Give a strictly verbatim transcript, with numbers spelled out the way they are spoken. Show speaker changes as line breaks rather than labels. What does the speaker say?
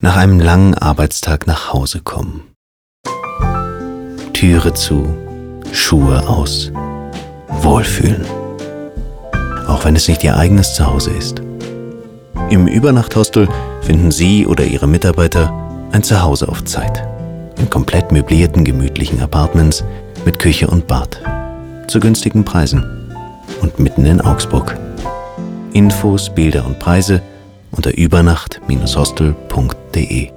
Nach einem langen Arbeitstag nach Hause kommen. Türe zu, Schuhe aus, wohlfühlen. Auch wenn es nicht Ihr eigenes Zuhause ist. Im Übernachthostel finden Sie oder Ihre Mitarbeiter ein Zuhause auf Zeit. In komplett möblierten, gemütlichen Apartments mit Küche und Bad. Zu günstigen Preisen. Und mitten in Augsburg. Infos, Bilder und Preise unter übernacht Bindestrich hostel punkt de.